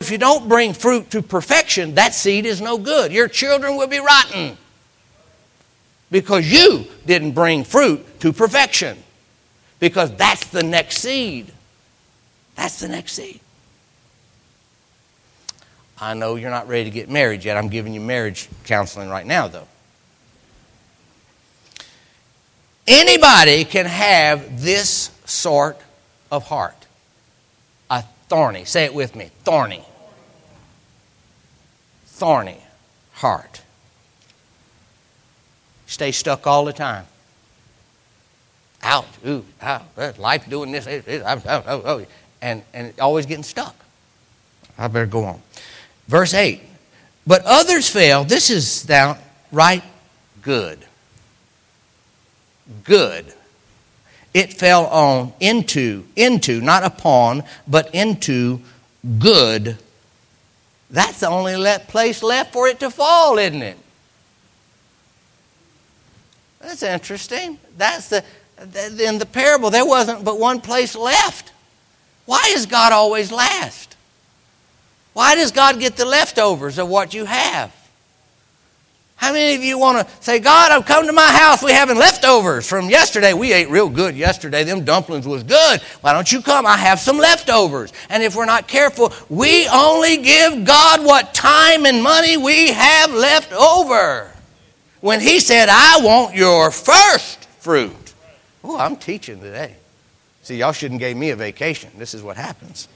if you don't bring fruit to perfection, that seed is no good. Your children will be rotten because you didn't bring fruit to perfection. Because that's the next seed. That's the next seed. I know you're not ready to get married yet. I'm giving you marriage counseling right now, though. Anybody can have this sort of heart. A thorny. Say it with me. Thorny. Thorny heart. Stay stuck all the time. Ouch. Ooh, ow, life doing this. And always getting stuck. I better go on. Verse 8. But others fell. This is now right good. Good. It fell on into, not upon, but into good. That's the only place left for it to fall, isn't it? That's interesting. In the parable, there wasn't but one place left. Why is God always last? Why does God get the leftovers of what you have? How many of you want to say, God, I've come to my house. We having leftovers from yesterday. We ate real good yesterday. Them dumplings was good. Why don't you come? I have some leftovers. And if we're not careful, we only give God what time and money we have left over. When he said, I want your first fruit. Oh, I'm teaching today. See, y'all shouldn't give me a vacation. This is what happens.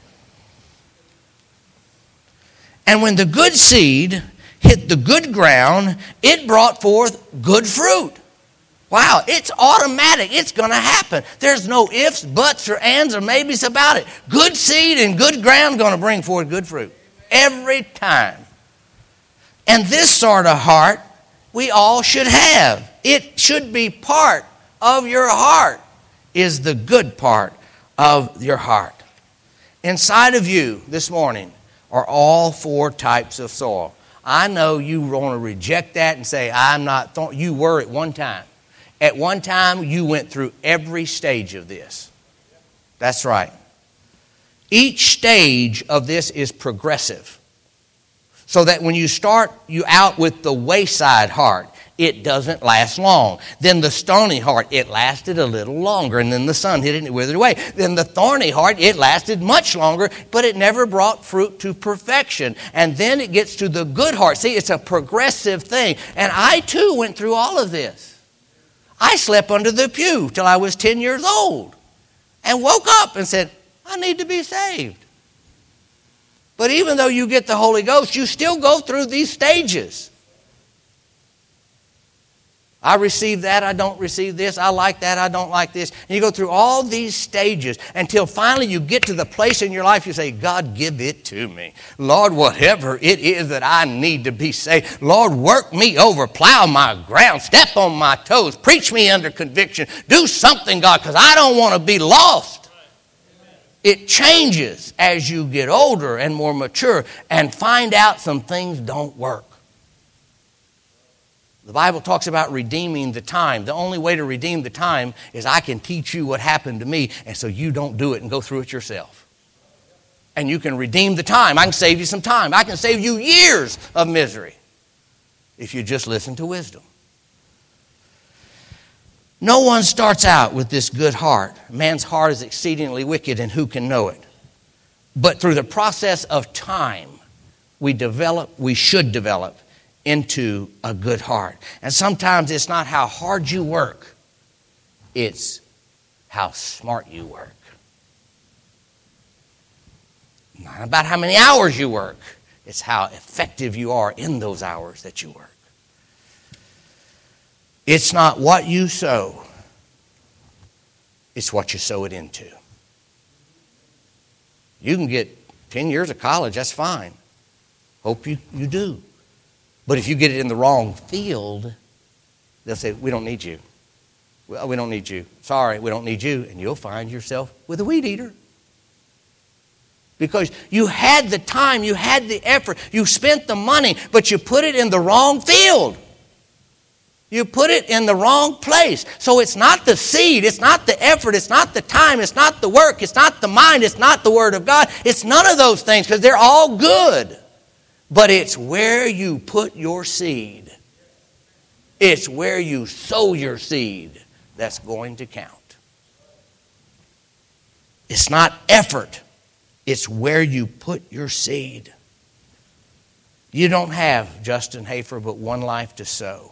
And when the good seed hit the good ground, it brought forth good fruit. Wow, it's automatic. It's going to happen. There's no ifs, buts, or ands, or maybes about it. Good seed and good ground going to bring forth good fruit. Every time. And this sort of heart we all should have. It should be part of your heart, is the good part of your heart. Inside of you this morning are all four types of soil. I know you want to reject that and say, I'm not. You were at one time. At one time, you went through every stage of this. That's right. Each stage of this is progressive. So that when you start you out with the wayside heart, it doesn't last long. Then the stony heart, it lasted a little longer. And then the sun hit it and it withered away. Then the thorny heart, it lasted much longer, but it never brought fruit to perfection. And then it gets to the good heart. See, it's a progressive thing. And I too went through all of this. I slept under the pew till I was 10 years old. And woke up and said, I need to be saved. But even though you get the Holy Ghost, you still go through these stages. I receive that, I don't receive this. I like that, I don't like this. And you go through all these stages until finally you get to the place in your life you say, God, give it to me. Lord, whatever it is that I need to be saved. Lord, work me over, plow my ground, step on my toes, preach me under conviction. Do something, God, because I don't want to be lost. It changes as you get older and more mature and find out some things don't work. The Bible talks about redeeming the time. The only way to redeem the time is I can teach you what happened to me, and so you don't do it and go through it yourself. And you can redeem the time. I can save you some time. I can save you years of misery if you just listen to wisdom. No one starts out with this good heart. Man's heart is exceedingly wicked, and who can know it? But through the process of time, we should develop into a good heart. And sometimes it's not how hard you work, it's how smart you work. Not about how many hours you work, it's how effective you are in those hours that you work. It's not what you sow, it's what you sow it into. You can get 10 years of college, that's fine. Hope you do. But if you get it in the wrong field, they'll say, we don't need you. Well, we don't need you. Sorry, we don't need you. And you'll find yourself with a weed eater. Because you had the time, you had the effort, you spent the money, but you put it in the wrong field. You put it in the wrong place. So it's not the seed, it's not the effort, it's not the time, it's not the work, it's not the mind, it's not the Word of God. It's none of those things because they're all good. But it's where you put your seed. It's where you sow your seed that's going to count. It's not effort. It's where you put your seed. You don't have, Justin Hafer, but one life to sow.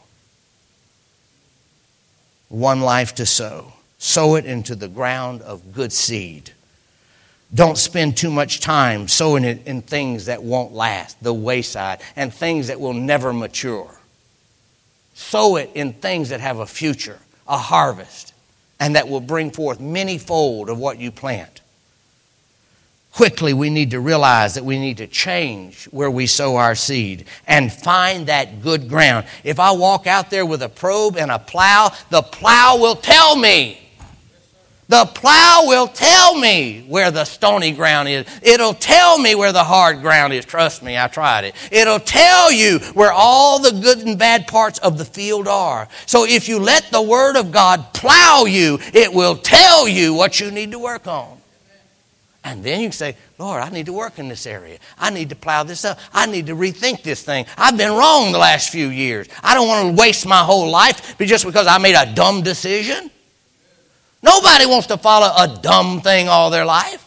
One life to sow. Sow it into the ground of good seed. Don't spend too much time sowing it in things that won't last, the wayside, and things that will never mature. Sow it in things that have a future, a harvest, and that will bring forth many-fold of what you plant. Quickly, we need to realize that we need to change where we sow our seed and find that good ground. If I walk out there with a probe and a plow, the plow will tell me. The plow will tell me where the stony ground is. It'll tell me where the hard ground is. Trust me, I tried it. It'll tell you where all the good and bad parts of the field are. So if you let the Word of God plow you, it will tell you what you need to work on. And then you can say, Lord, I need to work in this area. I need to plow this up. I need to rethink this thing. I've been wrong the last few years. I don't want to waste my whole life just because I made a dumb decision. Nobody wants to follow a dumb thing all their life.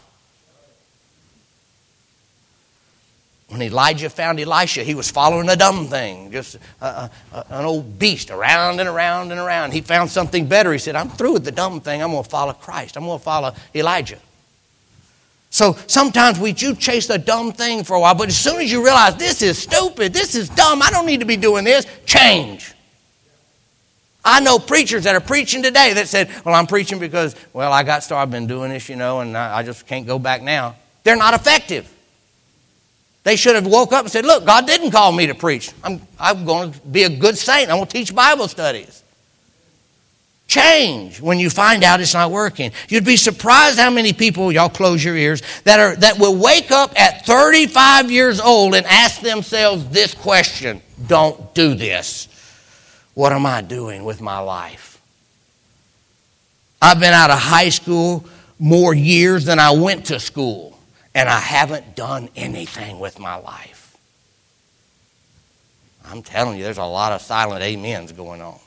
When Elijah found Elisha, he was following a dumb thing, just an old beast around and around and around. He found something better. He said, I'm through with the dumb thing. I'm going to follow Christ. I'm going to follow Elijah. So sometimes we do chase a dumb thing for a while, but as soon as you realize this is stupid, this is dumb, I don't need to be doing this, change. I know preachers that are preaching today that said, well, I'm preaching because, well, I got started, I've been doing this, and I just can't go back now. They're not effective. They should have woke up and said, look, God didn't call me to preach. I'm going to be a good saint. I'm going to teach Bible studies. Change when you find out it's not working. You'd be surprised how many people, y'all close your ears, that will wake up at 35 years old and ask themselves this question, don't do this. What am I doing with my life? I've been out of high school more years than I went to school, and I haven't done anything with my life. I'm telling you, there's a lot of silent amens going on.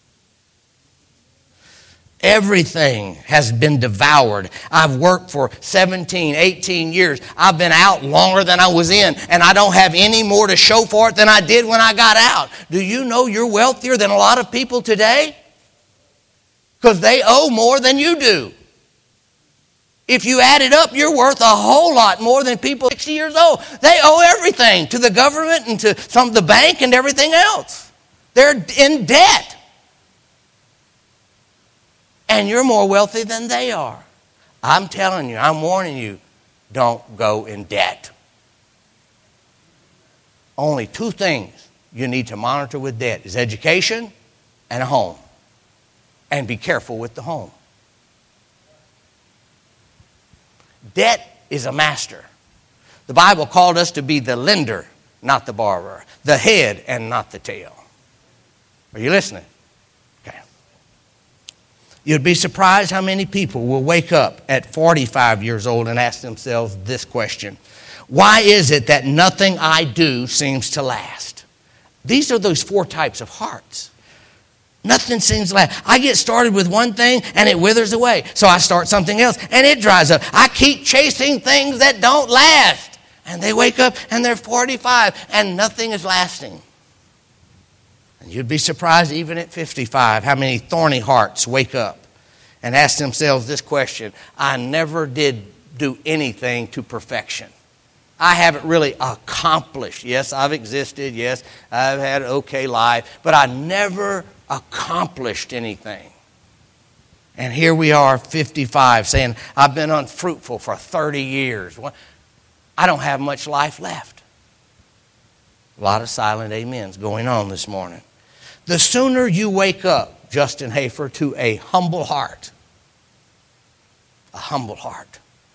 Everything has been devoured. I've worked for 17, 18 years. I've been out longer than I was in, and I don't have any more to show for it than I did when I got out. Do you know you're wealthier than a lot of people today? Because they owe more than you do. If you add it up, you're worth a whole lot more than people 60 years old. They owe everything to the government and to the bank and everything else. They're in debt. And you're more wealthy than they are. I'm telling you, I'm warning you, don't go in debt. Only two things you need to monitor with debt is education and a home. And be careful with the home. Debt is a master. The Bible called us to be the lender, not the borrower. The head and not the tail. Are you listening? You'd be surprised how many people will wake up at 45 years old and ask themselves this question. Why is it that nothing I do seems to last? These are those four types of hearts. Nothing seems to last. I get started with one thing and it withers away. So I start something else and it dries up. I keep chasing things that don't last. And they wake up and they're 45 and nothing is lasting. And you'd be surprised even at 55 how many thorny hearts wake up and ask themselves this question. I never did do anything to perfection. I haven't really accomplished. Yes, I've existed. Yes, I've had an okay life. But I never accomplished anything. And here we are, 55, saying, I've been unfruitful for 30 years. I don't have much life left. A lot of silent amens going on this morning. The sooner you wake up, Justin Hafer, to a humble heart, a humble heart,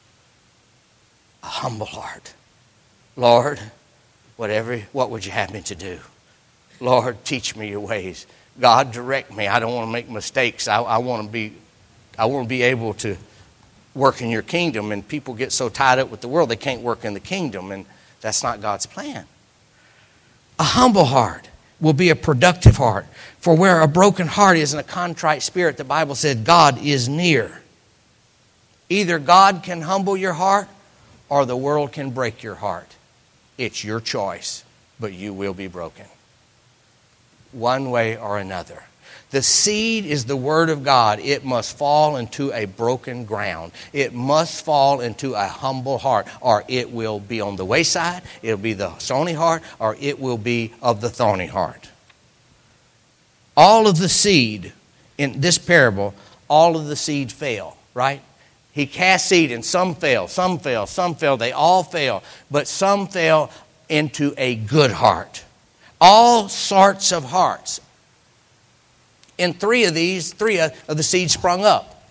a humble heart. Lord, what would you have me to do? Lord, teach me your ways. God, direct me. I don't want to make mistakes. I want to be able to work in your kingdom. And people get so tied up with the world, they can't work in the kingdom. And that's not God's plan. A humble heart will be a productive heart. For where a broken heart is and a contrite spirit, the Bible said God is near. Either God can humble your heart or the world can break your heart. It's your choice, but you will be broken. One way or another. The seed is the Word of God. It must fall into a broken ground. It must fall into a humble heart, or it will be on the wayside, it'll be the stony heart, or it will be of the thorny heart. All of the seed in this parable, all of the seed fell, right? He cast seed and some fell, some fell, some fell. They all fell, but some fell into a good heart. All sorts of hearts. In three of the seeds sprung up.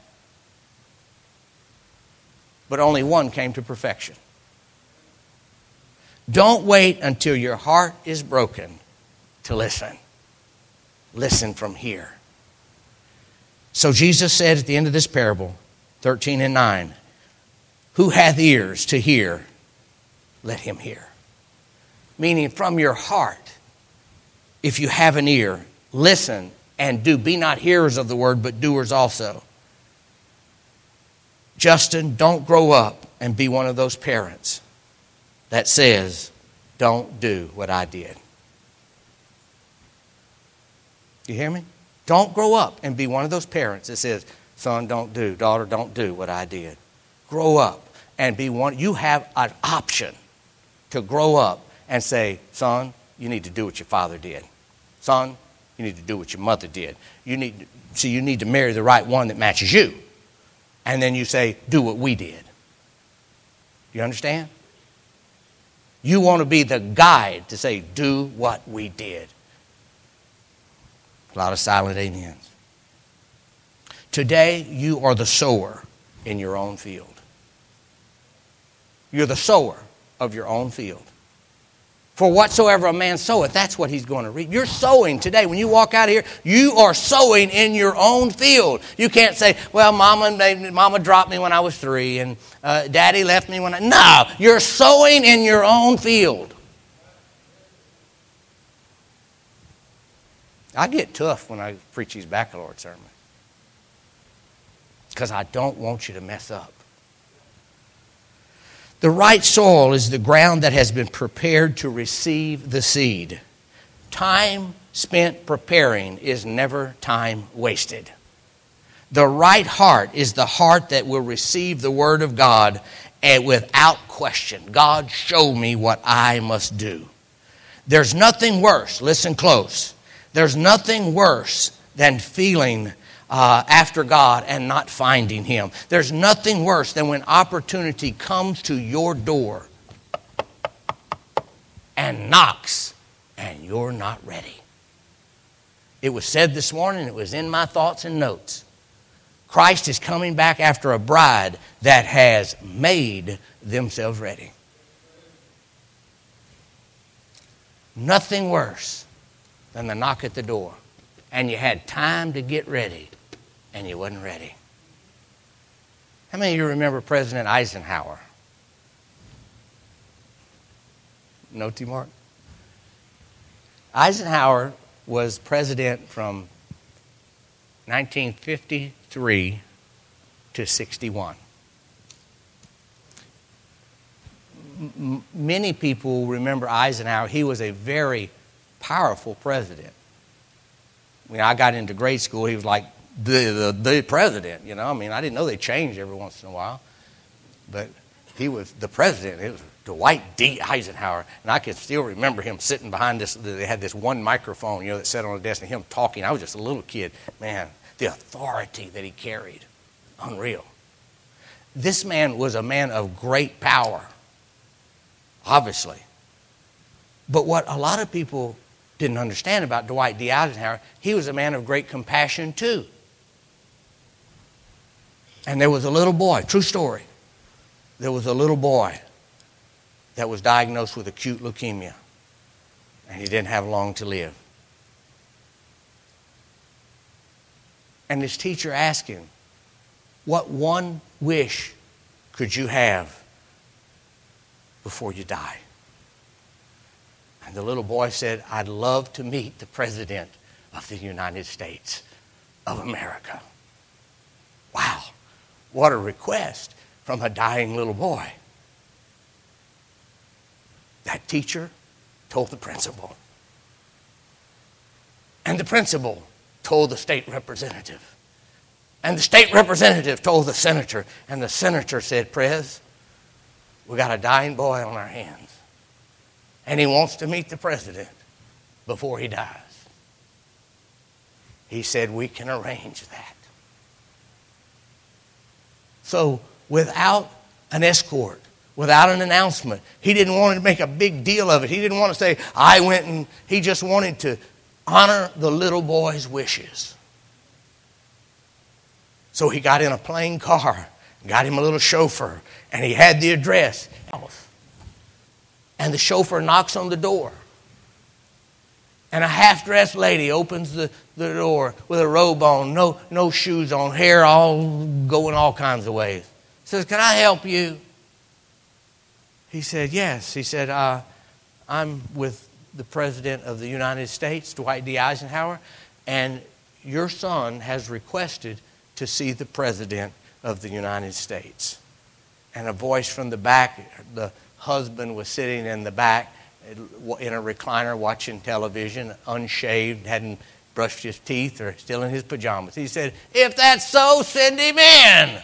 But only one came to perfection. Don't wait until your heart is broken to listen. Listen from here. So Jesus said at the end of this parable, 13 and 9, who hath ears to hear, let him hear. Meaning from your heart, if you have an ear, listen and do. Be not hearers of the word, but doers also. Justin, don't grow up and be one of those parents that says, don't do what I did. You hear me? Don't grow up and be one of those parents that says, son, don't do, daughter, don't do what I did. Grow up and be one. You have an option to grow up and say, son, you need to do what your father did. Son, you need to do what your mother did. You need to marry the right one that matches you. And then you say, do what we did. You understand? You want to be the guide to say, do what we did. A lot of silent amens. Today, you are the sower in your own field. You're the sower of your own field. For whatsoever a man soweth, that's what he's going to reap. You're sowing today. When you walk out of here, you are sowing in your own field. You can't say, well, Mama dropped me when I was 3 and Daddy left me when I... No, you're sowing in your own field. I get tough when I preach these baccalaureate sermons because I don't want you to mess up. The right soil is the ground that has been prepared to receive the seed. Time spent preparing is never time wasted. The right heart is the heart that will receive the word of God and without question. God, show me what I must do. There's nothing worse, listen close, there's nothing worse than feeling after God and not finding Him. There's nothing worse than when opportunity comes to your door and knocks and you're not ready. It was said this morning, it was in my thoughts and notes. Christ is coming back after a bride that has made themselves ready. Nothing worse than the knock at the door and you had time to get ready and you wasn't ready. How many of you remember President Eisenhower? No, T. Mark? Eisenhower was president from 1953 to 61. Many people remember Eisenhower. He was a very powerful president. When I got into grade school, he was like the president, you know. I mean, I didn't know they changed every once in a while. But he was the president. It was Dwight D. Eisenhower. And I can still remember him sitting behind this. They had this one microphone, you know, that sat on the desk and him talking. I was just a little kid. Man, the authority that he carried. Unreal. This man was a man of great power. Obviously. But what a lot of people didn't understand about Dwight D. Eisenhower, he was a man of great compassion too. And there was a little boy, true story, there was a little boy that was diagnosed with acute leukemia. And he didn't have long to live. And his teacher asked him, what one wish could you have before you die? And the little boy said, I'd love to meet the President of the United States of America. Wow, what a request from a dying little boy. That teacher told the principal. And the principal told the state representative. And the state representative told the senator. And the senator said, Prez, we got a dying boy on our hands. And he wants to meet the president before he dies. He said, we can arrange that. So without an escort, without an announcement, he didn't want to make a big deal of it. He didn't want to say, I went, and he just wanted to honor the little boy's wishes. So he got in a plain car, got him a little chauffeur, and he had the address. And the chauffeur knocks on the door. And a half-dressed lady opens the door with a robe on, no shoes on, hair all going all kinds of ways. Says, can I help you? He said, yes. He said, I'm with the President of the United States, Dwight D. Eisenhower, and your son has requested to see the President of the United States. And a voice from the back, the husband was sitting in the back in a recliner watching television, unshaved, hadn't brushed his teeth, or still in his pajamas. He said, if that's so, send him in.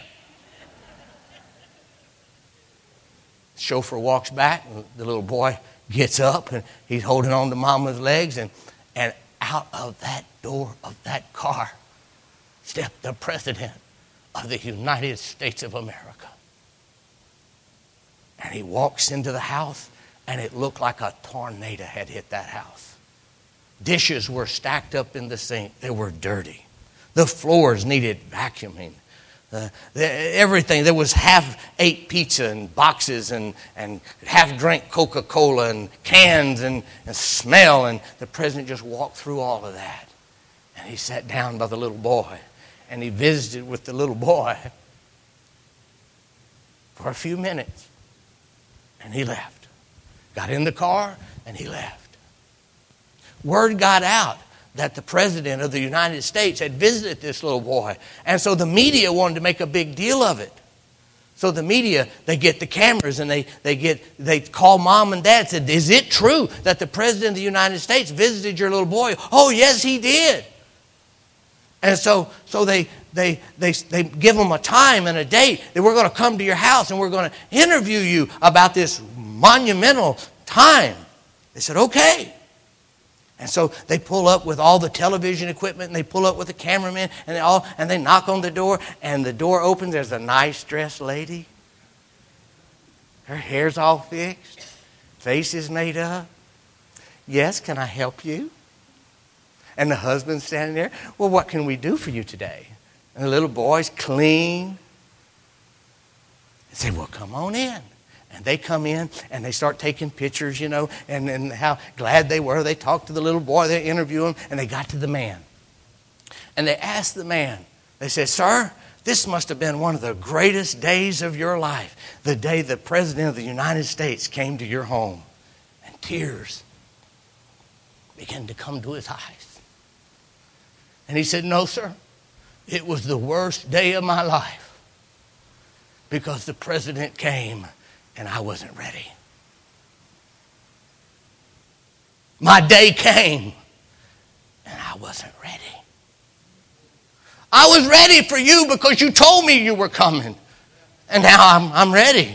The chauffeur walks back, and the little boy gets up, and he's holding on to Mama's legs, and out of that door of that car stepped the President of the United States of America. And he walks into the house, and it looked like a tornado had hit that house. Dishes were stacked up in the sink. They were dirty. The floors needed vacuuming. Everything. There was half-ate pizza and boxes and half-drink Coca-Cola and cans and smell. And the president just walked through all of that. And he sat down by the little boy. And he visited with the little boy for a few minutes. And he left. Got in the car and he left. Word got out that the President of the United States had visited this little boy. And so the media wanted to make a big deal of it. So the media, they get the cameras and they call mom and dad and said, is it true that the President of the United States visited your little boy? Oh, yes, he did. And so they give them a time and a date that we're going to come to your house and we're going to interview you about this monumental time. They said, okay. And so they pull up with all the television equipment, and they pull up with the cameraman, and they knock on the door, and the door opens. There's a nice dressed lady. Her hair's all fixed. Face is made up. Yes, can I help you? And the husband's standing there. Well, what can we do for you today? And the little boy's clean. They say, well, come on in. And they come in and they start taking pictures, and how glad they were. They talked to the little boy, they interview him, and they got to the man. And they asked the man, they said, sir, this must have been one of the greatest days of your life, the day the President of the United States came to your home. And tears began to come to his eyes. And he said, no, sir, it was the worst day of my life because the President came and I wasn't ready. My day came, and I wasn't ready. I was ready for you because you told me you were coming, and now I'm ready.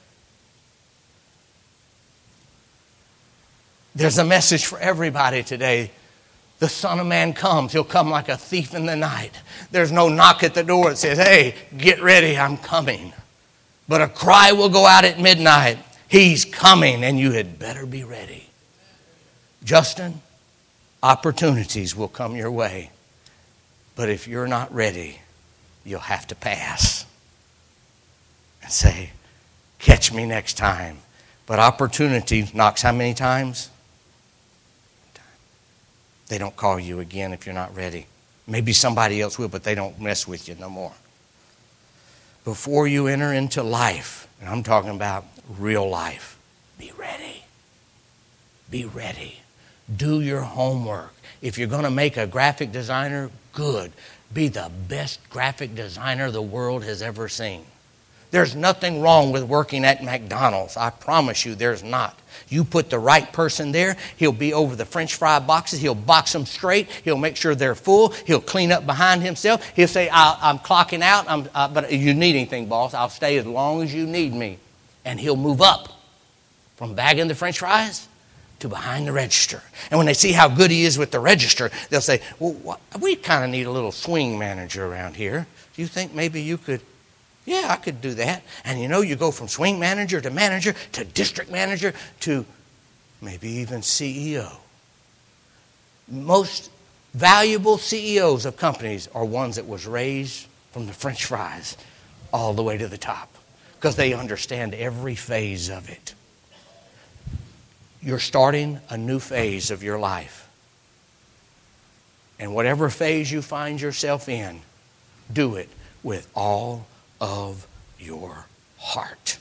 There's a message for everybody today. The Son of Man comes. He'll come like a thief in the night. There's no knock at the door that says, hey, get ready, I'm coming. But a cry will go out at midnight. He's coming, and you had better be ready. Justin, opportunities will come your way. But if you're not ready, you'll have to pass. And say, catch me next time. But opportunity knocks how many times? They don't call you again if you're not ready. Maybe somebody else will, but they don't mess with you no more. Before you enter into life, and I'm talking about real life, be ready. Be ready. Do your homework. If you're going to make a graphic designer, good. Be the best graphic designer the world has ever seen. There's nothing wrong with working at McDonald's. I promise you there's not. You put the right person there, he'll be over the French fry boxes. He'll box them straight. He'll make sure they're full. He'll clean up behind himself. He'll say, I'm clocking out, but if you need anything, boss, I'll stay as long as you need me. And he'll move up from bagging the French fries to behind the register. And when they see how good he is with the register, they'll say, well, we kind of need a little swing manager around here. Do you think maybe you could? Yeah, I could do that. And you go from swing manager to district manager to maybe even CEO. Most valuable CEOs of companies are ones that was raised from the French fries all the way to the top because they understand every phase of it. You're starting a new phase of your life. And whatever phase you find yourself in, do it with all of your heart.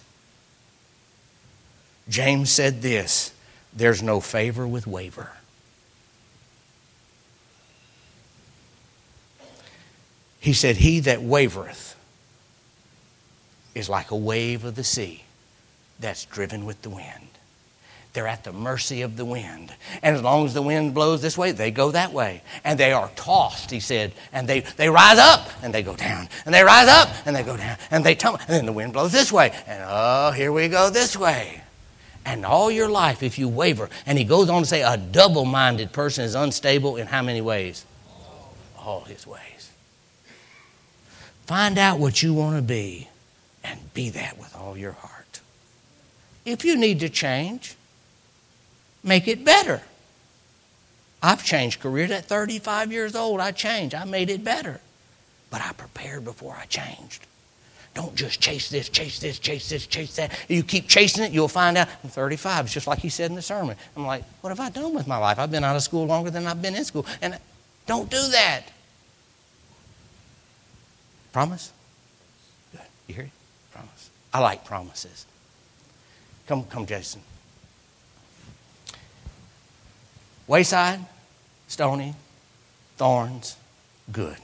James said this, there's no favor with waver. He said, he that wavereth is like a wave of the sea that's driven with the wind. They're at the mercy of the wind. And as long as the wind blows this way, they go that way. And they are tossed, he said. And they rise up and they go down. And they rise up and they go down. And they tumble. And then the wind blows this way. And here we go this way. And all your life, if you waver. And he goes on to say, a double-minded person is unstable in how many ways? All his ways. Find out what you want to be and be that with all your heart. If you need to change, make it better. I've changed careers at 35 years old. I changed. I made it better. But I prepared before I changed. Don't just chase this, chase this, chase this, chase that. You keep chasing it, you'll find out I'm 35. It's just like he said in the sermon. I'm like, what have I done with my life? I've been out of school longer than I've been in school. And don't do that. Promise? Good. You hear it? Promise. I like promises. Come, Jason. Wayside, stony, thorns, good.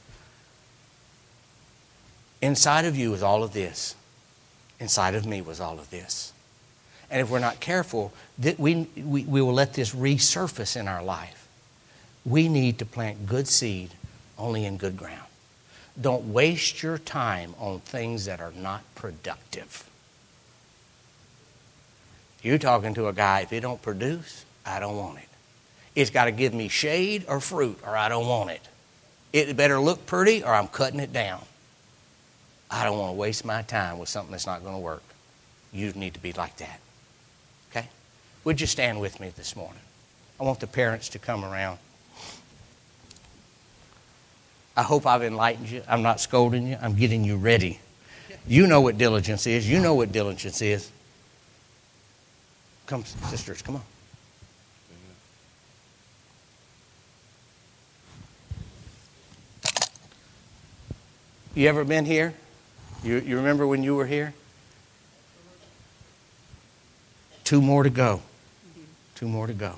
Inside of you is all of this. Inside of me was all of this. And if we're not careful, we will let this resurface in our life. We need to plant good seed only in good ground. Don't waste your time on things that are not productive. You're talking to a guy, if it don't produce, I don't want it. It's got to give me shade or fruit or I don't want it. It better look pretty or I'm cutting it down. I don't want to waste my time with something that's not going to work. You need to be like that. Okay? Would you stand with me this morning? I want the parents to come around. I hope I've enlightened you. I'm not scolding you. I'm getting you ready. You know what diligence is. You know what diligence is. Come, sisters, come on. You ever been here? You remember when you were here? 2 more to go. 2 more to go.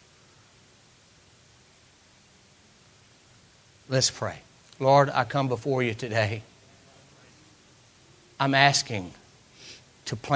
Let's pray. Lord, I come before you today. I'm asking to plant